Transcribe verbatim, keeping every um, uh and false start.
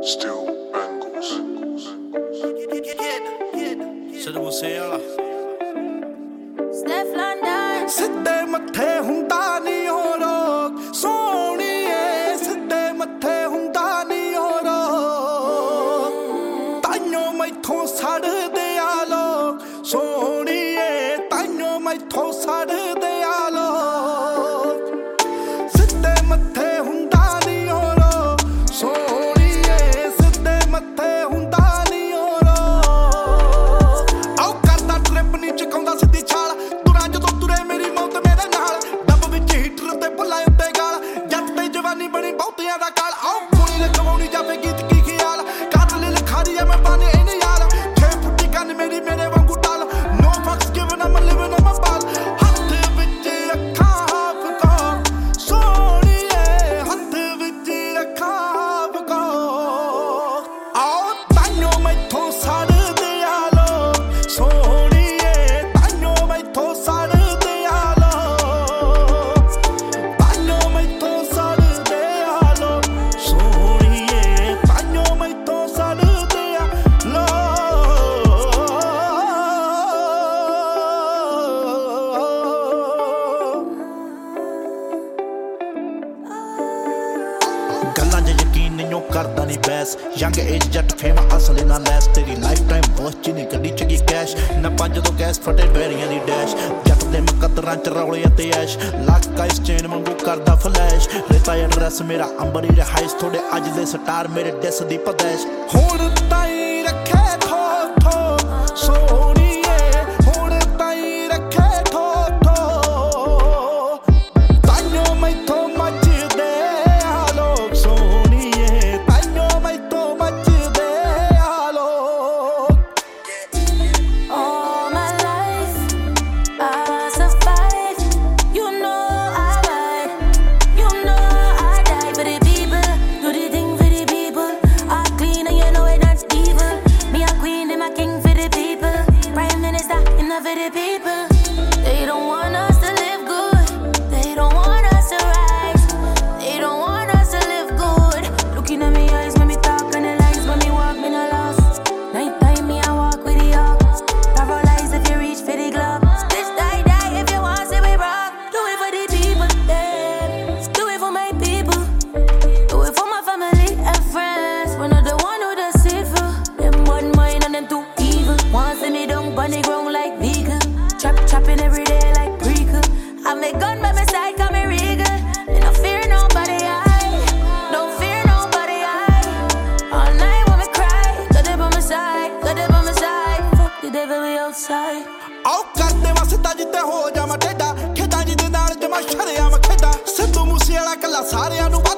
Still bangles. Said você ela. Steph London. ਸਿੱਧੇ ਮੱਥੇ ਹੁੰਦਾ ਨੀ ਹੋ ਰੋਕ ਸੋਹਣੀਏ ਸਿੱਧੇ ਮੱਥੇ ਹੁੰਦਾ ਨੀ ਹੋ ਰੋਕ ਤਾਈਓ ਮੈਥੋਂ ਸੜਦੇ ਆ ਲੋਕ ਸੋਹਣੀਏ ਤਾਈਓ ਮੈਥੋਂ ਸੜਦੇ ਆ ਲੋਕ ਸਿੱਧੇ ਮੱਥੇ ਹੁੰਦਾ ਨੀ ਹੋ ਰੋਕ ਸੋਹਣੀਏ ਸਿੱਧੇ ਮੱਥੇ ਹੁੰਦਾ ਨੀ ਹੋ ਰੋਕ ਆਉ ਕਰਦਾ ਟ੍ਰਿਪ ਨੀ ਚਕਾਉਂਦਾ ਸਿੱਧੀ ਛਾਲ ਤੁਰਾਂ ਜਦੋਂ ਤੁਰੇ ਮੇਰੀ ਮੌਤ ਮੇਰੇ ਨਾਲ ਡੱਬ ਵਿੱਚ ਹੀਟਰ ਤੇ ਭੁੱਲਾ ਉੱਤੇ ਗਾਲ ਜੱਟ ਤੇ ਜਵਾਨੀ ਬਣੀ ਬਹੁਤਿਆਂ ਦਾ ਕਾਲ ਆਉ ਕੁੜੀ ਲਖਵਾਉਣੀ ਜਾਵੇ ਗੀਤ ਕੀ ਖਿਆਲ ਕਾਤਲ ਲਖਾਰੀ ਆ ਮੈਂ ਬਾਨੇ ਇਹਨੇ ਯਾਰ ਛੇ ਫੁੱਟੀ ਕੰਨ ਮੇਰੀ ਮੇਰੇ ਵਾਂਗੂ tall no fucks given I'm living on my ball ਹੱਥ ਵਿੱਚ ਅੱਖਾਂ ਹਾਫ ਕੋ ਸੋਹਣੀਏ ਹੱਥ ਵਿੱਚ ਅੱਖਾਂ ਹਾਫ ਕੋ ਆਉ ਤਾਈਓ ਮੈਥੋਂ ਸੜਦੇ ਆ ਲੋਕ ਸੋਹਣੀਏ ਤਾਈਓ ਮੈਥੋਂ ਸੜਦੇ ਆ ਲੋਕ ਤਾਈਓ ਮੈਥੋਂ ਸੜਦੇ ਆ ਲੋਕ ਸੋਹਣੀਏ ਤਾਈਓ ਮੈਥੋਂ ਸੜਦੇ ਆ ਲੋਕ ਗੱਲਾਂ 'ਚ ਯਕੀਨ ਨਹੀਂ ਓ ਕਰਦਾ ਨਹੀਂ ਬੈਸ ਯੰਗ ਏਜ ਜੱਟ ਫੇਮ ਅਸਲ ਨਾ ਲੈਸ ਤੇਰੀ ਲਾਈਫ ਟਾਈਮ ਬਹੁਤ ਚੀਨੀ ਗੱਡੀ 'ਚ ਕੀ ਕੈਸ਼ ਨੱਪਾ ਜਦੋਂ ਗੈਸ ਫਟੇ ਬੈਰੀਆਂ ਦੀ ਡੈਸ਼ ਜੱਟ ਦੇ ਮੁਕੱਦਰਾਂ 'ਚ ਰੌਲੇ ਅਤੇ ਐਸ਼ ਲੱਕ ਆਈਸ ਚੇਨ ਵਾਂਗੂ ਕਰਦਾ ਫਲੈਸ਼ ਰੇਤਾ ਐਡਰੈਸ ਮੇਰਾ ਅੰਬਰੀ ਰਿਹਾਇਸ਼ ਤੁਹਾਡੇ ਅੱਜ ਦੇ ਸਟਾਰ ਮੇਰੇ ਡਿਸ ਦੀ ਪਦੈਸ਼ ਹੁਣ ਤਾਈ ਰੱਖੇ ਠੋ ਠੋ ਸੋਹਣੀਏ ਹੁਣ ਤਾਈ ਰੱਖੇ ਠੋ ਠੋ ਤਾਈਓ ਮੈਥੋਂ ਮੱਚਦੇ ਆ ਲੋਕ ਸੋਹਣੀਏ ਤਾਈਓ ਮੈਥੋਂ ਮੱਚਦੇ ਆ ਲੋਕ All my life, I survive. You know I ride. You know I die for the people. Do the thing for the people. I clean and you know it not evil. Me a queen and my king for the people. Prime minister enough for the people. They don't want us to live good. They don't want us to rise. They don't want us to live good. Looking at me eyes when me talk and the lies when me walk me no lost. Night time me I walk with the hawk. Paralyzed if you reach for the glove. Bitch die die if you want see we rock. Do it for the people, yeah. Do it for my people. Do it for my family and friends. We're not the one who does it for. Them one mind and them too evil. Want see me down on the ground like vegan. Chop chopping every day like prequel. I make gun by my side, call me regal. And no fear nobody, I don't fear nobody, I all night when me cry. Got it by my side, got it by my side. Fuck the devil, we outside. ਆਉ ਕਰਦੇ ਵਸਦਾ ਜਿੱਤੇ ਹੋ ਜਾਵਾਂ ਟੇਡਾ ਖੇਡਾਂ ਜਿਹਦੇ ਨਾਲ ਜਮਾ ਸ਼ਰਿਆਮ ਖੇਡਾਂ ਸਿੱਧੂ ਮੂਸੇ ਵਾਲਾ ਕੱਲਾ ਸਾਰਿਆਂ ਨੂੰ